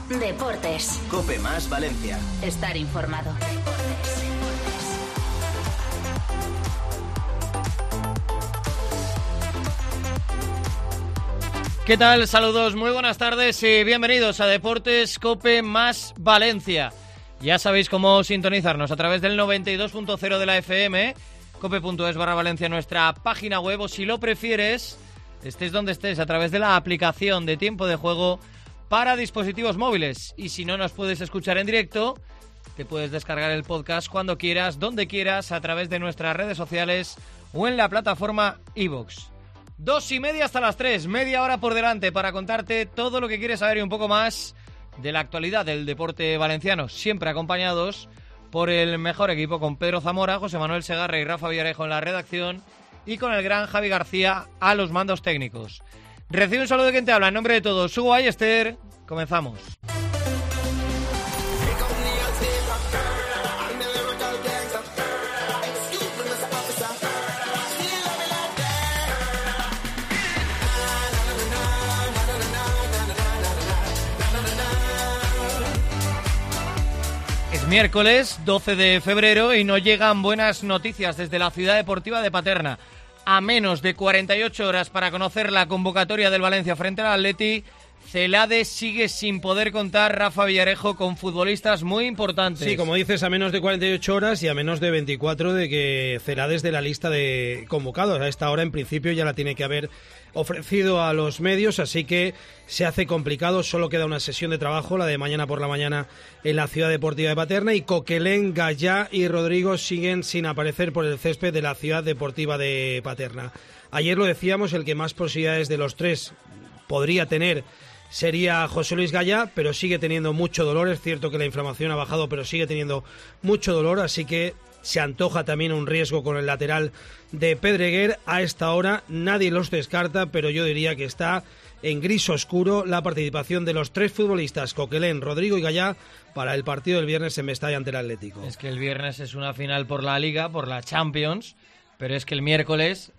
Deportes. COPE más Valencia. Estar informado. ¿Qué tal? Saludos, muy buenas tardes y bienvenidos a Deportes COPE más Valencia. Ya sabéis cómo sintonizarnos a través del 92.0 de la FM, cope.es/Valencia, nuestra página web, o si lo prefieres, estés donde estés, a través de la aplicación de Tiempo de Juego para dispositivos móviles. Y si no nos puedes escuchar en directo, te puedes descargar el podcast cuando quieras, donde quieras, a través de nuestras redes sociales o en la plataforma iVoox. 2:30 hasta las 3, media hora por delante para contarte todo lo que quieres saber y un poco más de la actualidad del deporte valenciano, siempre acompañados por el mejor equipo, con Pedro Zamora, José Manuel Segarra y Rafa Villarejo en la redacción y con el gran Javi García a los mandos técnicos. Recibe un saludo de quien te habla, en nombre de todos, Hugo Ayester. Comenzamos. Miércoles 12 de febrero y no llegan buenas noticias desde la Ciudad Deportiva de Paterna. A menos de 48 horas para conocer la convocatoria del Valencia frente al Atleti, Celades sigue sin poder contar, Rafa Villarejo, con futbolistas muy importantes. Sí, como dices, a menos de 48 horas y a menos de 24 de que Celades de la lista de convocados. A esta hora, en principio, ya la tiene que haber ofrecido a los medios, así que se hace complicado. Solo queda una sesión de trabajo, la de mañana por la mañana en la Ciudad Deportiva de Paterna, y Coquelén, Gallá y Rodrigo siguen sin aparecer por el césped de la Ciudad Deportiva de Paterna. Ayer lo decíamos, el que más posibilidades de los tres podría tener sería José Luis Gallá, pero sigue teniendo mucho dolor. Es cierto que la inflamación ha bajado, pero sigue teniendo mucho dolor, así que se antoja también un riesgo con el lateral de Pedreguer. A esta hora nadie los descarta, pero yo diría que está en gris oscuro la participación de los tres futbolistas, Coquelén, Rodrigo y Gallá, para el partido del viernes en Mestalla ante el Atlético. Es que el viernes es una final por la Liga, por la Champions, pero es que el miércoles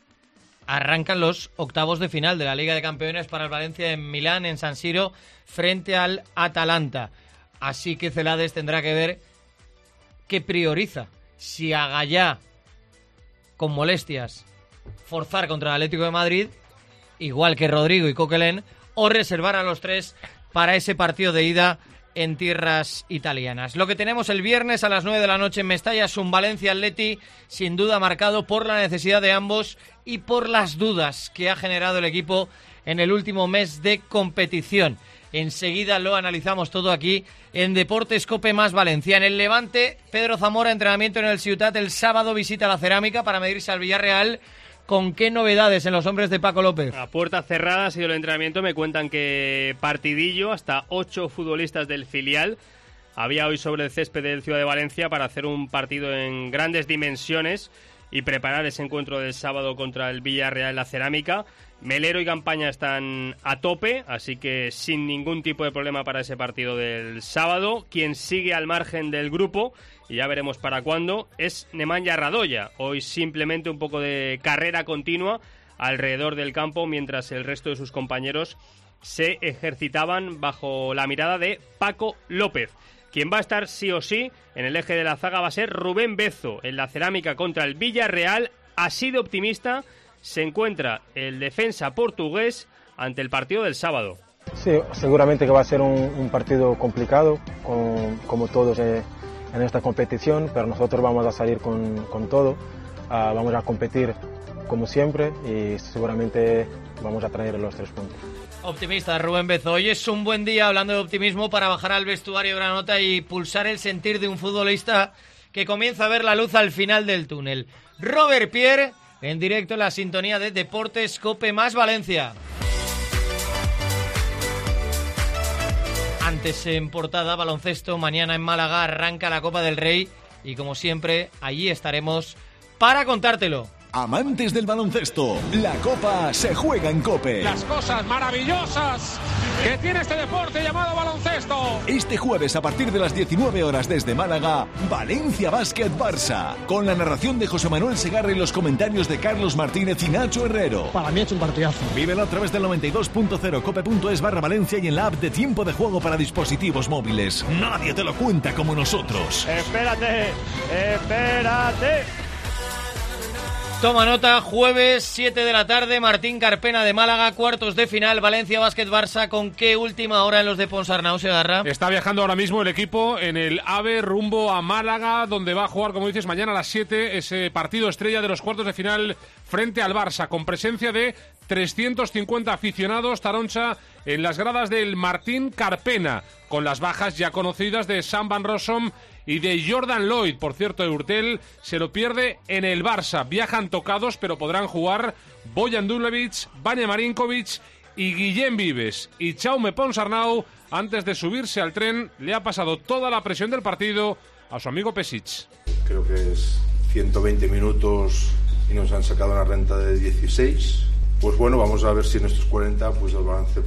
arrancan los octavos de final de la Liga de Campeones para el Valencia en Milán, en San Siro, frente al Atalanta. Así que Celades tendrá que ver qué prioriza. Si a Gallá, con molestias, forzar contra el Atlético de Madrid, igual que Rodrigo y Coquelén, o reservar a los tres para ese partido de ida en tierras italianas. Lo que tenemos el viernes a las 9 de la noche en Mestalla es un Valencia-Atleti sin duda marcado por la necesidad de ambos y por las dudas que ha generado el equipo en el último mes de competición. Enseguida lo analizamos todo aquí en Deportes COPE más Valencia. En el Levante, Pedro Zamora, entrenamiento en el Ciutat. El sábado visita la Cerámica para medirse al Villarreal. ¿Con qué novedades en los hombres de Paco López? A puerta cerrada ha sido el entrenamiento. Me cuentan que partidillo, hasta 8 futbolistas del filial había hoy sobre el césped del Ciudad de Valencia para hacer un partido en grandes dimensiones y preparar ese encuentro del sábado contra el Villarreal en la Cerámica. Melero y Campaña están a tope, así que sin ningún tipo de problema para ese partido del sábado. Quien sigue al margen del grupo, y ya veremos para cuándo, es Nemanja Radoya. Hoy simplemente un poco de carrera continua alrededor del campo, mientras el resto de sus compañeros se ejercitaban bajo la mirada de Paco López. Quien va a estar sí o sí en el eje de la zaga va a ser Rubén Bezo en la Cerámica contra el Villarreal. Así de optimista se encuentra el defensa portugués ante el partido del sábado. Sí, seguramente que va a ser un partido complicado, como todos en esta competición, pero nosotros vamos a salir con todo, vamos a competir como siempre y seguramente vamos a traer los 3 puntos. Optimista Rubén Bezo. Hoy es un buen día, hablando de optimismo, para bajar al vestuario granota y pulsar el sentir de un futbolista que comienza a ver la luz al final del túnel. Robert Pierre, en directo en la sintonía de Deportes COPE más Valencia. Antes en portada, baloncesto, mañana en Málaga arranca la Copa del Rey y como siempre, allí estaremos para contártelo. Amantes del baloncesto, la Copa se juega en COPE. Las cosas maravillosas que tiene este deporte llamado baloncesto. Este jueves a partir de las 19 horas desde Málaga, Valencia Basket Barça, con la narración de José Manuel Segarra y los comentarios de Carlos Martínez y Nacho Herrero. Para mí es un partidazo. Vívelo a través del 92.0 cope.es/Valencia y en la app de Tiempo de Juego para dispositivos móviles. Nadie te lo cuenta como nosotros. Espérate. Toma nota, jueves 7 de la tarde, Martín Carpena de Málaga, cuartos de final, Valencia Basket Barça. ¿Con qué última hora en los de Ponsarnau, Segarra? Está viajando ahora mismo el equipo en el AVE rumbo a Málaga, donde va a jugar, como dices, mañana a las 7 ese partido estrella de los cuartos de final frente al Barça, con presencia de 350 aficionados, Taroncha, en las gradas del Martín Carpena, con las bajas ya conocidas de Sam Van Rossum y de Jordan Lloyd. Por cierto, Eurtel se lo pierde en el Barça. Viajan tocados, pero podrán jugar Bojan Duljevic, Vanja Marinkovic y Guillem Vives. Y Jaume Ponsarnau, antes de subirse al tren, le ha pasado toda la presión del partido a su amigo Pesic. Creo que es 120 minutos y nos han sacado una renta de 16. Pues bueno, vamos a ver si en estos 40 pues el balance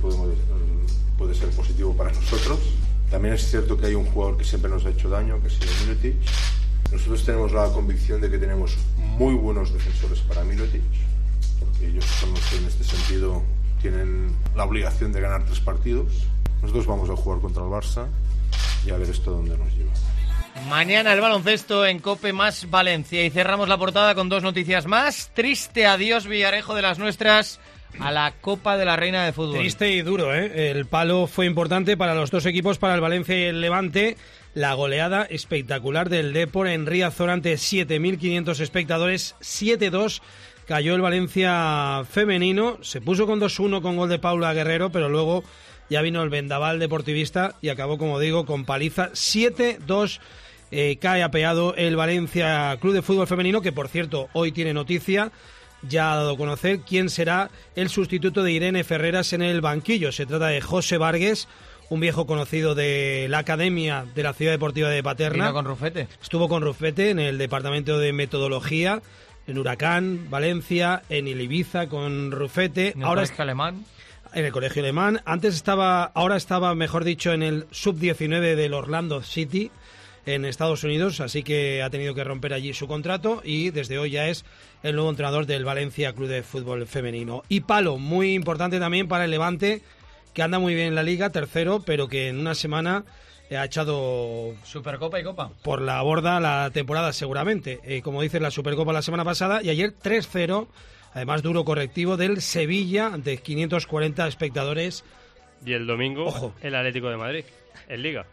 puede ser positivo para nosotros. También es cierto que hay un jugador que siempre nos ha hecho daño, que ha sido Mirotic. Nosotros tenemos la convicción de que tenemos muy buenos defensores para Mirotic, porque ellos son los que en este sentido tienen la obligación de ganar 3 partidos. Nosotros vamos a jugar contra el Barça y a ver esto dónde nos lleva. Mañana el baloncesto en Cope más Valencia. Y cerramos la portada con 2 noticias más. Triste adiós Villarejo de las nuestras a la Copa de la Reina de Fútbol. Triste y duro, ¿eh? El palo fue importante para los dos equipos, para el Valencia y el Levante. La goleada espectacular del Depor en Riazor ante 7.500 espectadores, 7-2. Cayó el Valencia femenino, se puso con 2-1 con gol de Paula Guerrero, pero luego ya vino el vendaval deportivista y acabó, como digo, con paliza 7-2. Cae apeado el Valencia Club de Fútbol Femenino, que por cierto hoy tiene noticia. Ya ha dado a conocer quién será el sustituto de Irene Ferreras en el banquillo. Se trata de José Vargas, un viejo conocido de la Academia de la Ciudad Deportiva de Paterna. ¿Vino con Rufete? Estuvo con Rufete en el departamento de metodología, en Huracán, Valencia, en el Ibiza con Rufete. ¿En el colegio alemán? En el colegio alemán. Ahora estaba, mejor dicho, en el sub-19 del Orlando City, en Estados Unidos, así que ha tenido que romper allí su contrato y desde hoy ya es el nuevo entrenador del Valencia Club de Fútbol Femenino. Y palo, muy importante también para el Levante, que anda muy bien en la Liga, tercero, pero que en una semana ha echado Supercopa y Copa por la borda la temporada seguramente. Como dices, la Supercopa la semana pasada y ayer 3-0, además duro correctivo del Sevilla ante 540 espectadores. Y el domingo, ojo, el Atlético de Madrid, en Liga.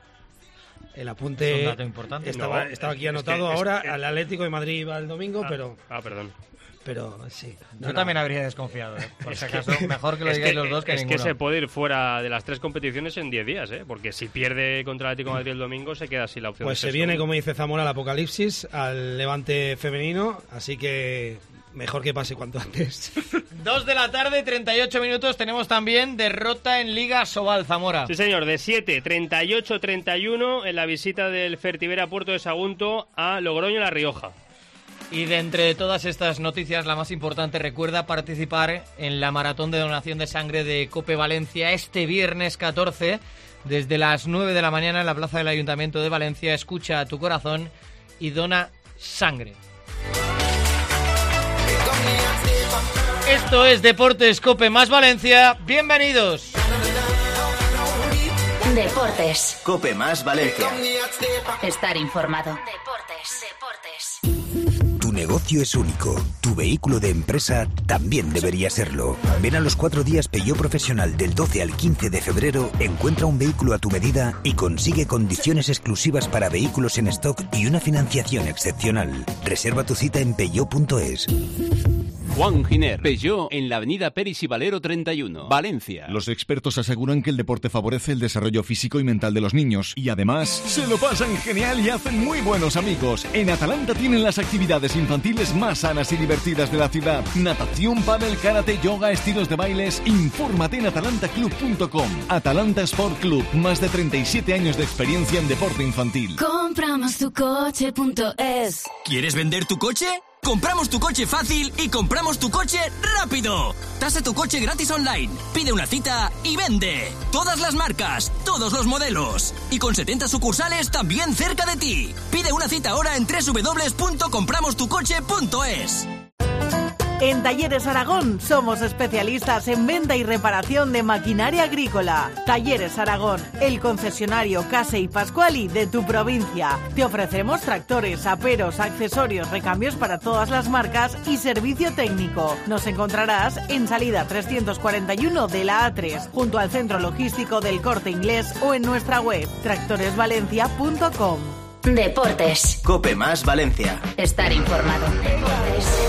El apunte es un dato importante. Estaba aquí anotado ahora. Al Atlético de Madrid va el domingo, pero... perdón. Pero sí. Yo también habría desconfiado, por si acaso. Mejor que lo digáis los dos que ninguno. Es que se puede ir fuera de las 3 competiciones en 10 días, porque si pierde contra el Atlético de Madrid el domingo se queda sin la opción. Pues se viene, como dice Zamora, el apocalipsis al Levante femenino, así que mejor que pase cuanto antes. 2 de la tarde, 38 minutos. Tenemos también derrota en Liga Sobal, Zamora. Sí, señor, de 7, 38-31 en la visita del Fertivera Puerto de Sagunto a Logroño-La Rioja. Y de entre todas estas noticias, la más importante, recuerda participar en la maratón de donación de sangre de Cope Valencia este viernes 14, desde las 9 de la mañana en la plaza del Ayuntamiento de Valencia. Escucha a tu corazón y dona sangre. Esto es Deportes Cope más Valencia. Bienvenidos. Deportes. Cope más Valencia. Estar informado. Tu negocio es único. Tu vehículo de empresa también debería serlo. Ven a los 4 días Peugeot Profesional del 12 al 15 de febrero, encuentra un vehículo a tu medida y consigue condiciones exclusivas para vehículos en stock y una financiación excepcional. Reserva tu cita en peugeot.es. Juan Giner, Peugeot, en la avenida Peris y Valero 31, Valencia. Los expertos aseguran que el deporte favorece el desarrollo físico y mental de los niños y además se lo pasan genial y hacen muy buenos amigos. En Atalanta tienen las actividades infantiles más sanas y divertidas de la ciudad. Natación, pádel, karate, yoga, estilos de bailes. Infórmate en atalantaclub.com. Atalanta Sport Club, más de 37 años de experiencia en deporte infantil. Compramos tu coche.es. ¿Quieres vender tu coche? Compramos tu coche fácil y compramos tu coche rápido. Tasa tu coche gratis online. Pide una cita y vende. Todas las marcas, todos los modelos. Y con 70 sucursales también cerca de ti. Pide una cita ahora en www.compramostucoche.es. En Talleres Aragón somos especialistas en venta y reparación de maquinaria agrícola. Talleres Aragón, el concesionario Case y Pascuali de tu provincia. Te ofrecemos tractores, aperos, accesorios, recambios para todas las marcas y servicio técnico. Nos encontrarás en salida 341 de la A3, junto al centro logístico del Corte Inglés o en nuestra web tractoresvalencia.com. Deportes. Cope más Valencia. Estar informado. Deportes.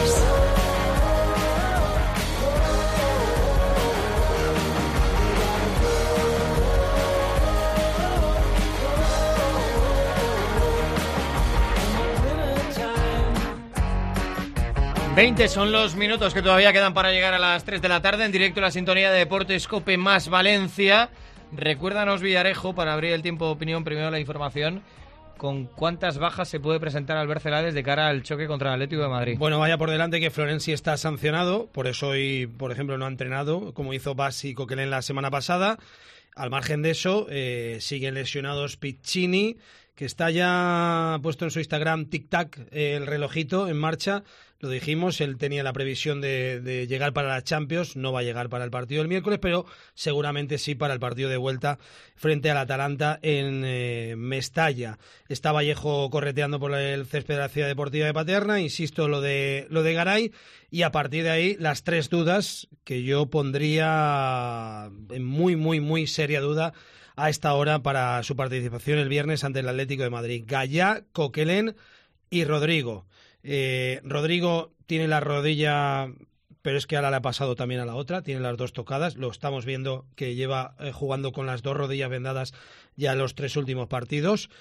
Son los minutos que todavía quedan para llegar a las 3 de la tarde en directo a la sintonía de Deportes Cope más Valencia. Recuérdanos, Villarejo, para abrir el tiempo de opinión, primero la información, ¿con cuántas bajas se puede presentar Albert Celades de cara al choque contra el Atlético de Madrid? Bueno, vaya por delante que Florenzi está sancionado, por eso hoy, por ejemplo, no ha entrenado, como hizo Bas y Coquelin la semana pasada. Al margen de eso, siguen lesionados Piccini, que está ya puesto en su Instagram tic-tac el relojito en marcha. Lo dijimos, él tenía la previsión de llegar para la Champions, no va a llegar para el partido del miércoles, pero seguramente sí para el partido de vuelta frente al Atalanta en Mestalla. Está Vallejo correteando por el césped de la Ciudad Deportiva de Paterna, insisto, lo de Garay, y a partir de ahí las tres dudas que yo pondría en muy seria duda a esta hora para su participación el viernes ante el Atlético de Madrid. Gallá, Coquelin y Rodrigo. Rodrigo tiene la rodilla, pero es que ahora le ha pasado también a la otra, tiene las dos tocadas, lo estamos viendo que lleva jugando con las dos rodillas vendadas ya los 3 últimos partidos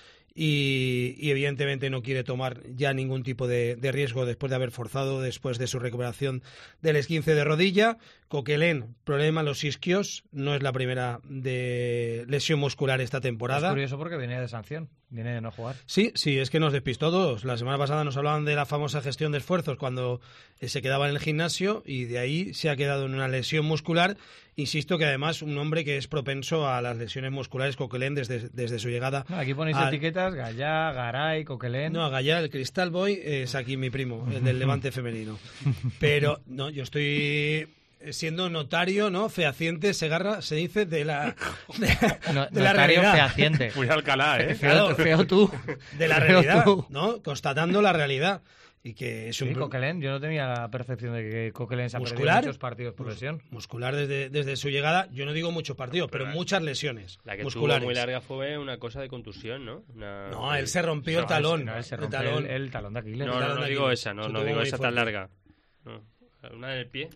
y evidentemente no quiere tomar ya ningún tipo de riesgo después de haber forzado, después de su recuperación del esguince de rodilla. Coquelin, problema en los isquios, no es la primera de lesión muscular esta temporada. Es curioso porque viene de sanción, viene de no jugar. Sí, es que nos despistó todos. La semana pasada nos hablaban de la famosa gestión de esfuerzos cuando se quedaba en el gimnasio y de ahí se ha quedado en una lesión muscular. Insisto que además un hombre que es propenso a las lesiones musculares, Coquelin, desde su llegada. No, aquí ponéis etiquetas, Gallá, Garay, Coquelin. No, Gallá, el Crystal Boy, es aquí mi primo, el del Levante femenino. Pero no, yo estoy siendo notario, ¿no? Fehaciente, Segarra, se dice, de la realidad. Fehaciente. Fui a Alcalá, ¿eh? Feo tú. De la realidad, ¿no? Constatando la realidad. Y que es un Coquelin, yo no tenía la percepción de que Coquelin se ha perdido muchos partidos por lesión. Muscular desde su llegada, yo no digo muchos partidos, pero muchas lesiones la que musculares. Tuvo muy larga fue una cosa de contusión, ¿no? No, él se rompió el talón. Él se rompió el talón de Aquiles. No digo esa, no digo esa tan larga. No. Una del pie.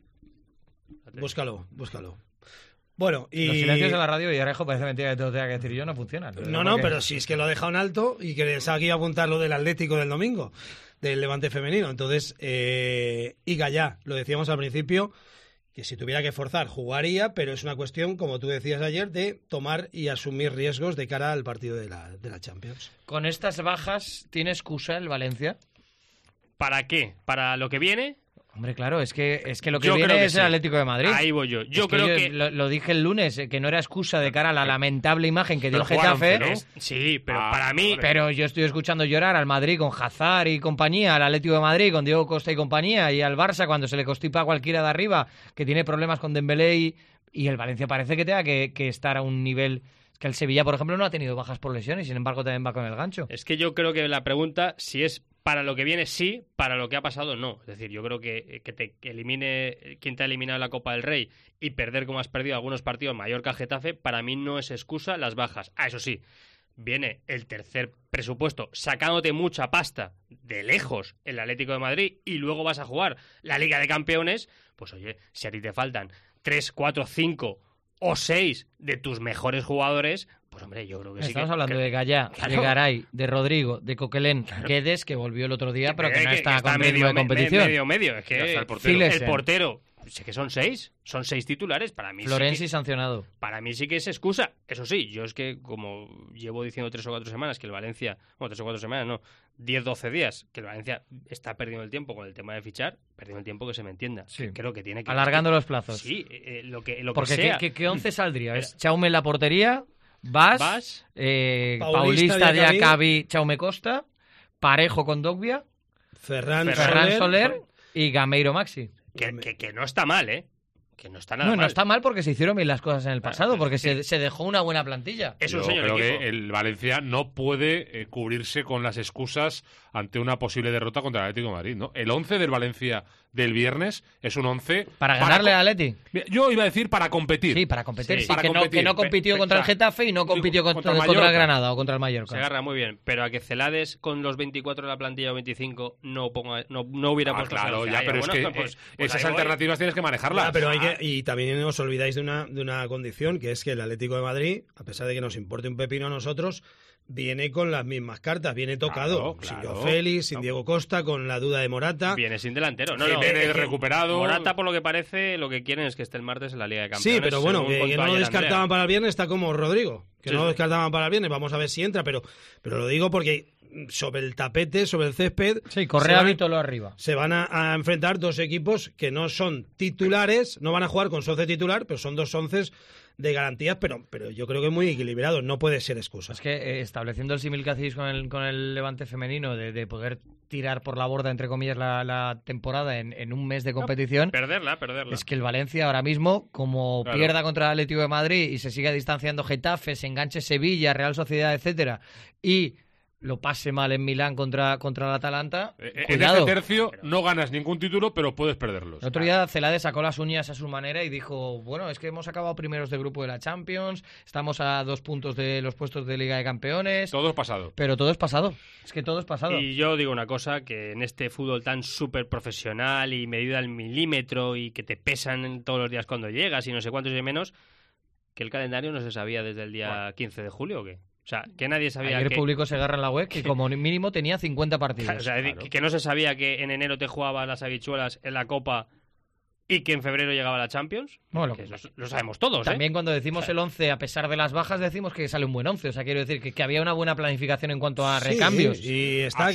Búscalo. Bueno, y los silencios de la radio, Villarejo, parece mentira que te lo tenga que decir yo, no funcionan. No, pero si es que lo ha dejado en alto y que pensaba que iba a apuntar lo del Atlético del domingo, del Levante femenino. Entonces, y Gallá, lo decíamos al principio, que si tuviera que forzar, jugaría, pero es una cuestión, como tú decías ayer, de tomar y asumir riesgos de cara al partido de la Champions. ¿Con estas bajas tiene excusa el Valencia? ¿Para qué? ¿Para lo que viene? Hombre, claro, es que lo que viene es el Atlético de Madrid. Ahí voy yo. Yo creo que lo dije el lunes, que no era excusa de cara a la lamentable imagen que dio el Getafe. ¿no? Sí, pero para mí... Pero yo estoy escuchando llorar al Madrid con Hazard y compañía, al Atlético de Madrid con Diego Costa y compañía, y al Barça cuando se le constipa a cualquiera de arriba, que tiene problemas con Dembélé y el Valencia parece que tenga que estar a un nivel... Es que el Sevilla, por ejemplo, no ha tenido bajas por lesiones y sin embargo también va con el gancho. Es que yo creo que la pregunta, si es para lo que viene, sí, para lo que ha pasado, no. Es decir, yo creo que te elimine quien te ha eliminado la Copa del Rey y perder como has perdido algunos partidos, Mallorca-Getafe, para mí no es excusa las bajas. Eso sí, viene el tercer presupuesto sacándote mucha pasta de lejos el Atlético de Madrid y luego vas a jugar la Liga de Campeones, pues oye, si a ti te faltan 3, 4, 5 o 6 de tus mejores jugadores, pues hombre, yo creo que Estamos hablando de Gallá, de Garay, de Rodrigo, de Coquelin, Guedes, que volvió el otro día, pero que no está con ritmo de competición. Medio. Es que el portero. sé que son 6 titulares. Para mí Florenzi sancionado. Para mí sí que es excusa. Eso sí, yo es que como llevo diciendo 3 o 4 semanas que el Valencia, 3 o 4 semanas no, 10-12 días, que el Valencia está perdiendo el tiempo con el tema de fichar, perdiendo el tiempo, que se me entienda. Sí. Creo que tiene que... Alargando los plazos. Sí, lo que Porque sea. ¿qué 11 saldría? ¿Es Chaume en la portería? Vas, Paulista, Diacabi, Chaume Costa, Parejo con Dogbia, Ferran Soler y Gameiro Maxi. Que no está mal, ¿eh? Que no está nada mal. No está mal porque se hicieron bien las cosas en el pasado, porque se dejó una buena plantilla. Yo creo que el Valencia no puede cubrirse con las excusas ante una posible derrota contra el Atlético de Madrid, ¿no? El 11 del Valencia del viernes es un 11... ¿Para ganarle al Atleti? Yo iba a decir para competir. Sí, para competir. Sí, para que no compitió contra el Getafe y no compitió contra el Granada o contra el Mallorca. Se agarra muy bien, pero a que Celades con los 24 de la plantilla o 25 no hubiera puesto... Claro, ya, pero es que esas alternativas tienes que manejarlas. Pero y también os olvidáis de una condición, que es que el Atlético de Madrid, a pesar de que nos importe un pepino a nosotros, viene con las mismas cartas, viene tocado. Sin Joao Félix, sin Diego Costa, con la duda de Morata. Viene sin delantero. Viene recuperado. Morata, por lo que parece, lo que quieren es que esté el martes en la Liga de Campeones. Sí, pero bueno, que no lo descartaban para el viernes, está como Rodrigo. Que no lo descartaban para el viernes, vamos a ver si entra, pero lo digo porque sobre el tapete, sobre el césped... Sí, Correa Vítolo arriba. Se van a enfrentar dos equipos que no son titulares, no van a jugar con su once titular, pero son dos onces de garantías, pero yo creo que muy equilibrado, no puede ser excusa. Es que estableciendo el símil que hacéis con el Levante femenino de poder tirar por la borda, entre comillas, la temporada en un mes de competición... Perderla. Es que el Valencia ahora mismo, como pierda contra el Atlético de Madrid y se siga distanciando Getafe, se enganche Sevilla, Real Sociedad, etcétera, y lo pase mal en Milán contra el Atalanta, en este tercio no ganas ningún título, pero puedes perderlos. El otro día Celades sacó las uñas a su manera y dijo, bueno, es que hemos acabado primeros de grupo de la Champions, estamos a 2 puntos de los puestos de Liga de Campeones. Todo es pasado. Pero todo es pasado. Es que todo es pasado. Y yo digo una cosa, que en este fútbol tan súper profesional y medido al milímetro y que te pesan todos los días cuando llegas y no sé cuántos y menos, que el calendario no se sabía desde el día 15 de julio, ¿o qué? O sea, que nadie sabía Ayer Público se agarra en la web que como mínimo tenía 50 partidos. O sea, que no se sabía que en enero te jugabas las habichuelas en la Copa y que en febrero llegaba la Champions. Bueno, que lo sabemos todos, También cuando decimos el 11, a pesar de las bajas, decimos que sale un buen 11. O sea, quiero decir que había una buena planificación en cuanto a recambios. Y está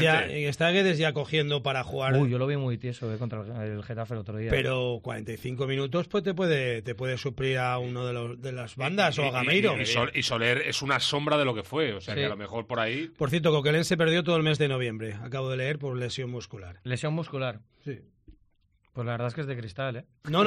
Guedes ya cogiendo para jugar. Yo lo vi muy tieso contra el Getafe el otro día. Pero 45 minutos pues te puede suplir a uno de las bandas o a Gameiro. Y Soler es una sombra de lo que fue. O sea, que a lo mejor por ahí... Por cierto, Coquelin se perdió todo el mes de noviembre. Acabo de leer por lesión muscular. ¿Lesión muscular? Sí. Pues la verdad es que es de cristal, ¿eh? No.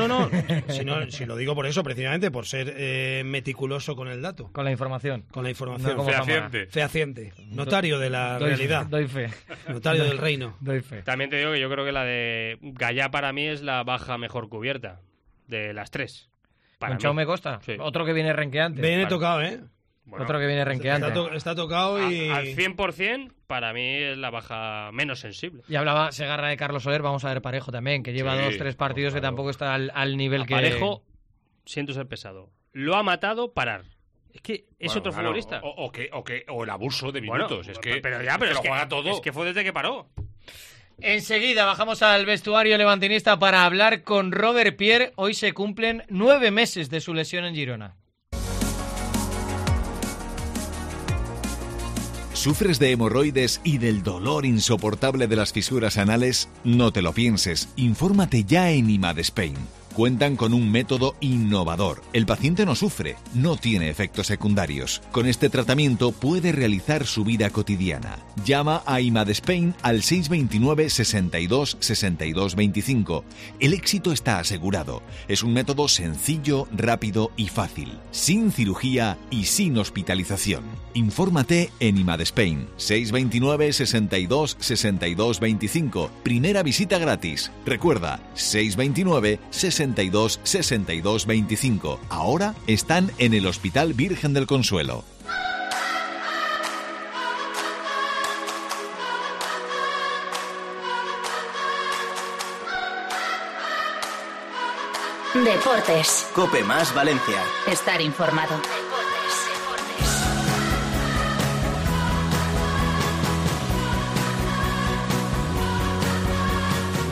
Si lo digo por eso, precisamente, por ser meticuloso con el dato. Con la información. Con la información. No Fehaciente. Notario de la realidad. Doy fe. Notario del reino. Doy fe. También te digo que yo creo que la de Gallá para mí es la baja mejor cubierta de las 3. ¿Con Chaume Costa? Sí. Otro que viene renqueante. Viene tocado, ¿eh? Bueno, otro que viene renqueante. Está tocado y... Al 100%, para mí es la baja menos sensible. Y hablaba Segarra de Carlos Soler, vamos a ver Parejo también, que lleva 2-3 partidos que tampoco está al nivel que... Parejo, siento ser pesado, lo ha matado parar. Es que es otro futbolista. O el abuso de minutos. Pero lo juega todo. Es que fue desde que paró. Enseguida bajamos al vestuario levantinista para hablar con Robert Pierre. Hoy se cumplen 9 meses de su lesión en Girona. ¿Sufres de hemorroides y del dolor insoportable de las fisuras anales? No te lo pienses, infórmate ya en IMAD Spain. Cuentan con un método innovador. El paciente no sufre, no tiene efectos secundarios. Con este tratamiento puede realizar su vida cotidiana. Llama a IMAD Spain al 629 62 62 25. El éxito está asegurado. Es un método sencillo, rápido y fácil. Sin cirugía y sin hospitalización. Infórmate en IMAD Spain. 629 62 62 25. Primera visita gratis. Recuerda, 629 62 62 25. Ahora están en el Hospital Virgen del Consuelo. Deportes. COPE más Valencia. Estar informado.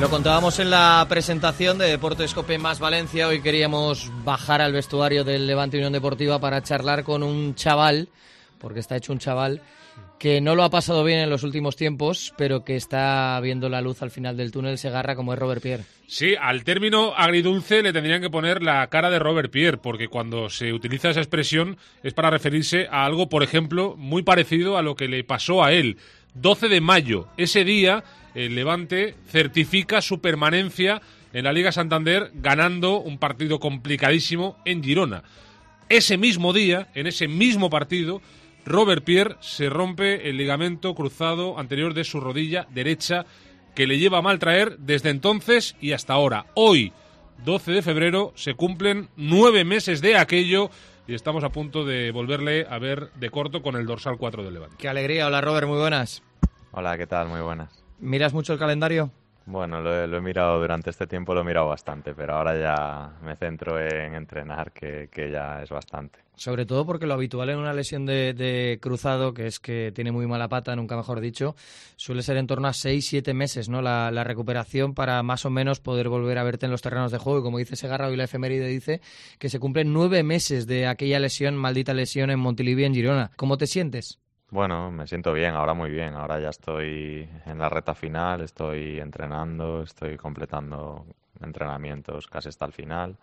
Lo contábamos en la presentación de Deportes Cope más Valencia. Hoy queríamos bajar al vestuario del Levante Unión Deportiva para charlar con un chaval, porque está hecho un chaval, que no lo ha pasado bien en los últimos tiempos, pero que está viendo la luz al final del túnel Segarra, como es Robert Pierre. Sí, al término agridulce le tendrían que poner la cara de Robert Pierre, porque cuando se utiliza esa expresión es para referirse a algo, por ejemplo, muy parecido a lo que le pasó a él. 12 de mayo, ese día, el Levante certifica su permanencia en la Liga Santander ganando un partido complicadísimo en Girona. Ese mismo día, en ese mismo partido, Robert Pierre se rompe el ligamento cruzado anterior de su rodilla derecha, que le lleva a mal traer desde entonces y hasta ahora. Hoy, 12 de febrero, se cumplen 9 meses de aquello y estamos a punto de volverle a ver de corto con el dorsal 4 del Levante. Qué alegría. Hola, Robert, muy buenas. Hola, ¿qué tal? Muy buenas. ¿Miras mucho el calendario? Bueno, lo he mirado durante este tiempo, lo he mirado bastante, pero ahora ya me centro en entrenar, que ya es bastante. Sobre todo porque lo habitual en una lesión de cruzado, que es que tiene muy mala pata, nunca mejor dicho, suele ser en torno a 6-7 meses, ¿no? La recuperación para más o menos poder volver a verte en los terrenos de juego. Y como dice Segarra, hoy la efeméride dice que se cumplen 9 meses de aquella lesión, maldita lesión en Montilivi, en Girona. ¿Cómo te sientes? Bueno, me siento bien, ahora muy bien. Ahora ya estoy en la recta final, estoy entrenando, estoy completando entrenamientos casi hasta el final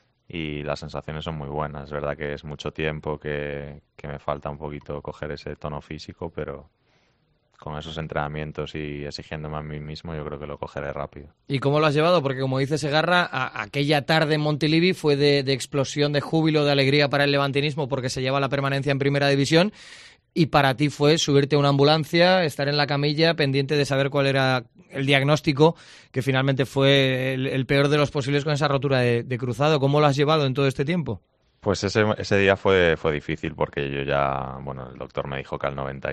y las sensaciones son muy buenas. Es verdad que es mucho tiempo, que me falta un poquito coger ese tono físico, pero con esos entrenamientos y exigiéndome a mí mismo yo creo que lo cogeré rápido. ¿Y cómo lo has llevado? Porque como dice Segarra, aquella tarde en Montilivi fue de explosión, de júbilo, de alegría para el levantinismo porque se lleva la permanencia en Primera División. Y para ti fue subirte a una ambulancia, estar en la camilla, pendiente de saber cuál era el diagnóstico, que finalmente fue el peor de los posibles con esa rotura de cruzado. ¿Cómo lo has llevado en todo este tiempo? Pues ese día fue difícil porque yo ya, bueno, el doctor me dijo que al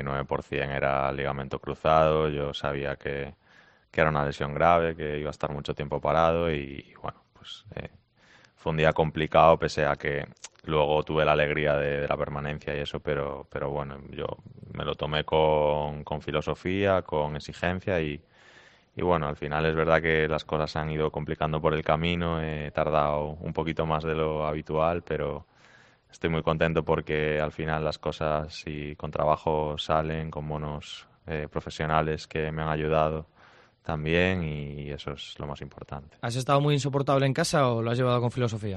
99% era ligamento cruzado, yo sabía que era una lesión grave, que iba a estar mucho tiempo parado y bueno, pues fue un día complicado pese a que luego tuve la alegría de la permanencia y eso, pero bueno, yo me lo tomé con filosofía, con exigencia y bueno, al final es verdad que las cosas se han ido complicando por el camino, he tardado un poquito más de lo habitual, pero estoy muy contento porque al final las cosas y con trabajo salen, con buenos profesionales que me han ayudado también y eso es lo más importante. ¿Has estado muy insoportable en casa o lo has llevado con filosofía?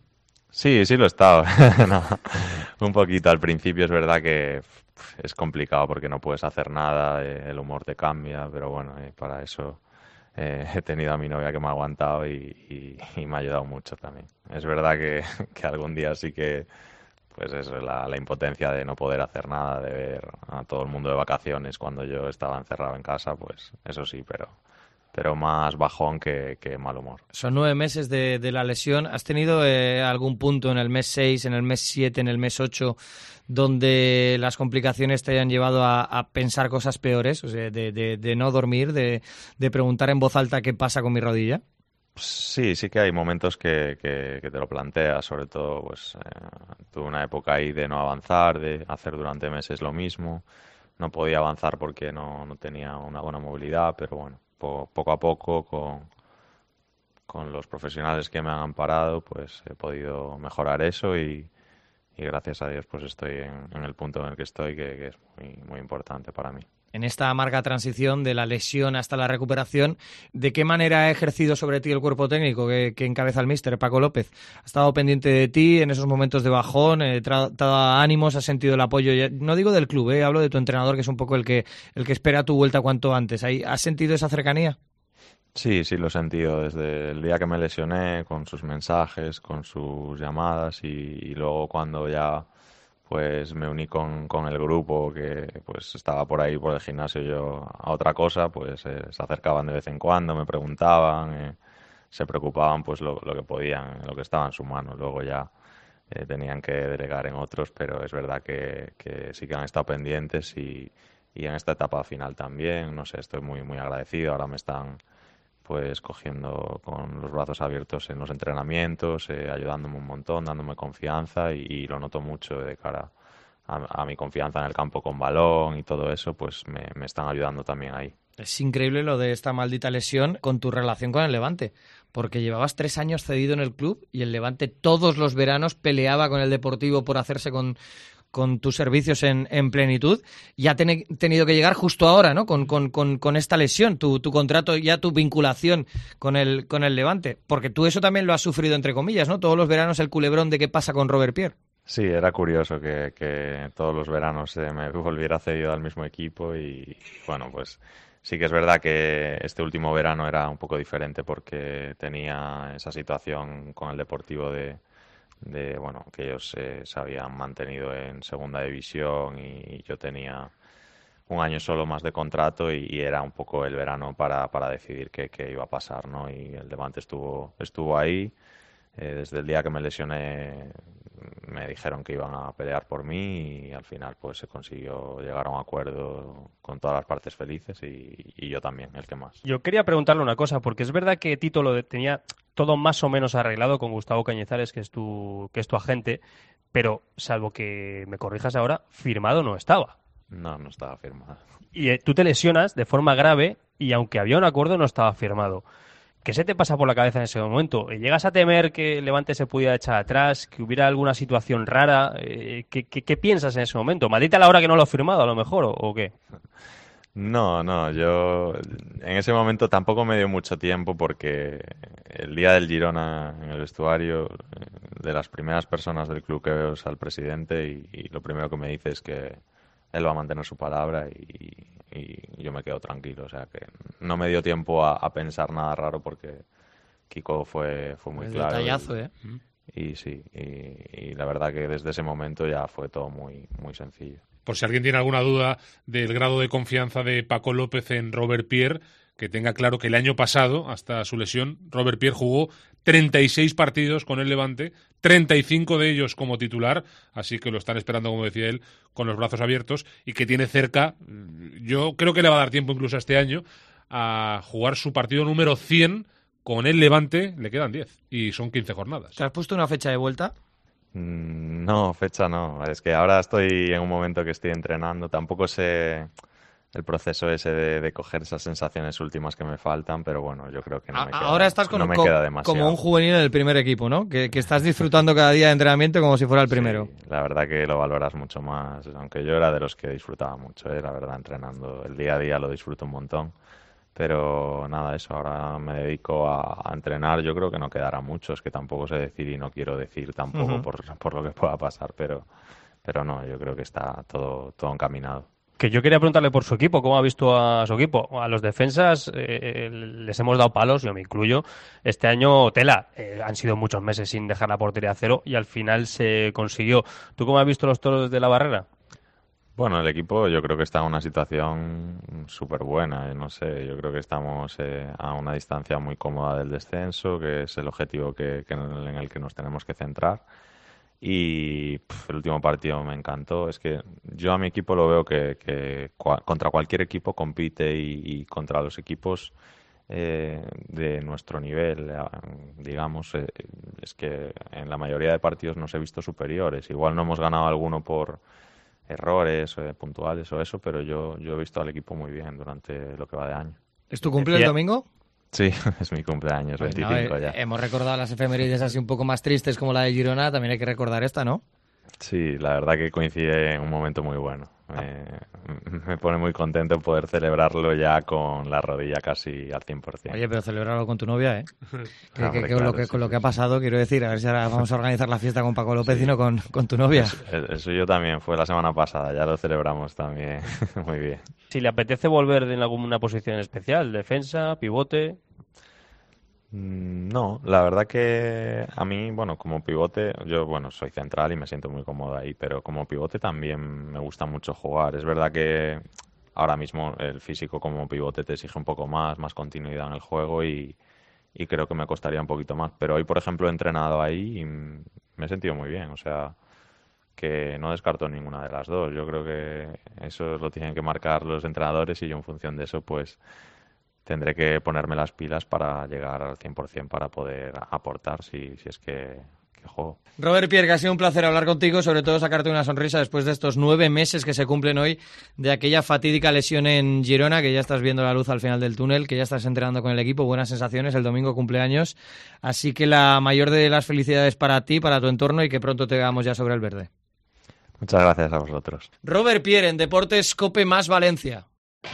Sí lo he estado. No, un poquito al principio es verdad que es complicado porque no puedes hacer nada, el humor te cambia, pero bueno, para eso he tenido a mi novia que me ha aguantado y me ha ayudado mucho también. Es verdad que algún día sí que pues eso, la impotencia de no poder hacer nada, de ver a todo el mundo de vacaciones cuando yo estaba encerrado en casa, pues eso sí, pero más bajón que mal humor. Son 9 meses de la lesión. ¿Has tenido algún punto en el mes 6, en el mes 7, en el mes 8, donde las complicaciones te hayan llevado a pensar cosas peores? O sea, de no dormir, de preguntar en voz alta qué pasa con mi rodilla. Sí que hay momentos que te lo planteas, sobre todo pues tuve una época ahí de no avanzar, de hacer durante meses lo mismo, no podía avanzar porque no tenía una buena movilidad, pero bueno, poco a poco con los profesionales que me han amparado pues he podido mejorar eso y gracias a Dios pues estoy en el punto en el que estoy, que es muy importante para mí. En esta amarga transición de la lesión hasta la recuperación, ¿de qué manera ha ejercido sobre ti el cuerpo técnico que encabeza el míster, Paco López? ¿Ha estado pendiente de ti en esos momentos de bajón? ¿Te ha dado ánimos? ¿Has sentido el apoyo? No digo del club, hablo de tu entrenador, que es un poco el que espera tu vuelta cuanto antes. ¿Has sentido esa cercanía? Sí, lo he sentido desde el día que me lesioné, con sus mensajes, con sus llamadas y luego cuando ya pues me uní con el grupo que pues estaba por ahí por el gimnasio yo a otra cosa, pues se acercaban de vez en cuando, me preguntaban, se preocupaban pues lo que podían, lo que estaba en su mano. Luego ya tenían que delegar en otros, pero es verdad que sí que han estado pendientes y en esta etapa final también, no sé, estoy muy agradecido. Ahora me están pues cogiendo con los brazos abiertos en los entrenamientos, ayudándome un montón, dándome confianza y lo noto mucho de cara a mi confianza en el campo con balón y todo eso, pues me están ayudando también ahí. Es increíble lo de esta maldita lesión con tu relación con el Levante, porque llevabas 3 años cedido en el club y el Levante todos los veranos peleaba con el Deportivo por hacerse con tus servicios en plenitud, y ha tenido que llegar justo ahora, ¿no? Con esta lesión, tu contrato, ya tu vinculación con el Levante, porque tú eso también lo has sufrido, entre comillas, ¿no? Todos los veranos el culebrón de qué pasa con Robert Pierre. Sí, era curioso que todos los veranos me volviera cedido al mismo equipo y bueno, pues sí que es verdad que este último verano era un poco diferente porque tenía esa situación con el Deportivo de bueno, que ellos se habían mantenido en segunda división y yo tenía un año solo más de contrato y era un poco el verano para decidir qué iba a pasar, ¿no? Y el Levante estuvo ahí. Desde el día que me lesioné me dijeron que iban a pelear por mí y al final pues se consiguió llegar a un acuerdo con todas las partes felices y yo también, el que más. Yo quería preguntarle una cosa, porque es verdad que Tito lo tenía todo más o menos arreglado con Gustavo Cañizares, que es tu agente, pero salvo que me corrijas ahora, firmado no estaba. No estaba firmado. Y tú te lesionas de forma grave y aunque había un acuerdo no estaba firmado. ¿Qué se te pasa por la cabeza en ese momento? ¿Llegas a temer que el Levante se pudiera echar atrás, que hubiera alguna situación rara? ¿Qué piensas en ese momento? ¿Maldita la hora que no lo he firmado a lo mejor o qué? No, yo en ese momento tampoco me dio mucho tiempo porque el día del Girona en el vestuario, de las primeras personas del club que veo es al presidente y lo primero que me dice es que él va a mantener su palabra y yo me quedo tranquilo. O sea que no me dio tiempo a pensar nada raro porque Kiko fue muy claro. Detallazo, Y sí, y la verdad que desde ese momento ya fue todo muy, muy sencillo. Por si alguien tiene alguna duda del grado de confianza de Paco López en Robert Pierre, que tenga claro que el año pasado, hasta su lesión, Robert Pierre jugó 36 partidos con el Levante, 35 de ellos como titular, así que lo están esperando, como decía él, con los brazos abiertos, y que tiene cerca, yo creo que le va a dar tiempo incluso este año, a jugar su partido número 100 con el Levante. Le quedan 10 y son 15 jornadas. ¿Te has puesto una fecha de vuelta? No, fecha no. Es que ahora estoy en un momento que estoy entrenando. Tampoco sé el proceso ese de coger esas sensaciones últimas que me faltan, pero bueno, yo creo que no me queda, ahora estás no me queda demasiado. Como un juvenil del primer equipo, ¿no? Que estás disfrutando cada día de entrenamiento como si fuera el primero. Sí, la verdad que lo valoras mucho más, aunque yo era de los que disfrutaba mucho, la verdad, entrenando. El día a día lo disfruto un montón. Pero nada, eso, ahora me dedico a entrenar. Yo creo que no quedará mucho, es que tampoco sé decir y no quiero decir tampoco por lo que pueda pasar, pero no, yo creo que está todo encaminado. Que yo quería preguntarle por su equipo, ¿cómo ha visto a su equipo? A los defensas les hemos dado palos, yo me incluyo. Este año, tela, han sido muchos meses sin dejar la portería a cero y al final se consiguió. ¿Tú cómo has visto los Toros de la Barrera? Bueno, el equipo yo creo que está en una situación súper buena, no sé, yo creo que estamos a una distancia muy cómoda del descenso, que es el objetivo en el que nos tenemos que centrar. Y el último partido me encantó. Es que yo a mi equipo lo veo que contra cualquier equipo compite y contra los equipos de nuestro nivel, digamos, es que en la mayoría de partidos nos he visto superiores. Igual no hemos ganado alguno por errores puntuales o eso, pero yo he visto al equipo muy bien durante lo que va de año. ¿Es tu cumpleaños el domingo? Sí, es mi cumpleaños, 25 ya. Hemos recordado las efemérides así un poco más tristes como la de Girona, también hay que recordar esta, ¿no? Sí, la verdad que coincide en un momento muy bueno. Me pone muy contento poder celebrarlo ya con la rodilla casi al 100%. Oye, pero celebrarlo con tu novia, ¿eh? Hombre, con lo que ha pasado, quiero decir, a ver si ahora vamos a organizar la fiesta con Paco López y no con tu novia. Eso yo también, fue la semana pasada, ya lo celebramos también. Muy bien. Si le apetece volver en alguna posición especial, defensa, pivote... No, la verdad que a mí, bueno, como pivote, yo, bueno, soy central y me siento muy cómodo ahí, pero como pivote también me gusta mucho jugar. Es verdad que ahora mismo el físico como pivote te exige un poco más continuidad en el juego y creo que me costaría un poquito más. Pero hoy, por ejemplo, he entrenado ahí y me he sentido muy bien, o sea, que no descarto ninguna de las dos. Yo creo que eso lo tienen que marcar los entrenadores y yo en función de eso, pues tendré que ponerme las pilas para llegar al 100% para poder aportar si es que juego. Robert Pierre, que ha sido un placer hablar contigo, sobre todo sacarte una sonrisa después de estos 9 meses que se cumplen hoy de aquella fatídica lesión en Girona, que ya estás viendo la luz al final del túnel, que ya estás entrenando con el equipo, buenas sensaciones, el domingo cumpleaños, así que la mayor de las felicidades para ti, para tu entorno y que pronto te veamos ya sobre el verde. Muchas gracias a vosotros. Robert Pierre, en Deportes COPE más Valencia.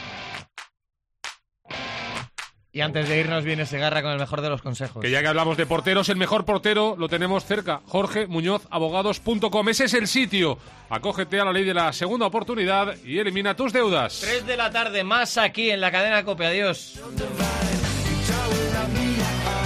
Y antes de irnos viene Segarra con el mejor de los consejos. Que ya que hablamos de porteros, el mejor portero lo tenemos cerca. Jorge Muñoz, abogados.com. Ese es el sitio. Acógete a la ley de la segunda oportunidad y elimina tus deudas. 3 de la tarde, más aquí en la cadena COPE. Adiós.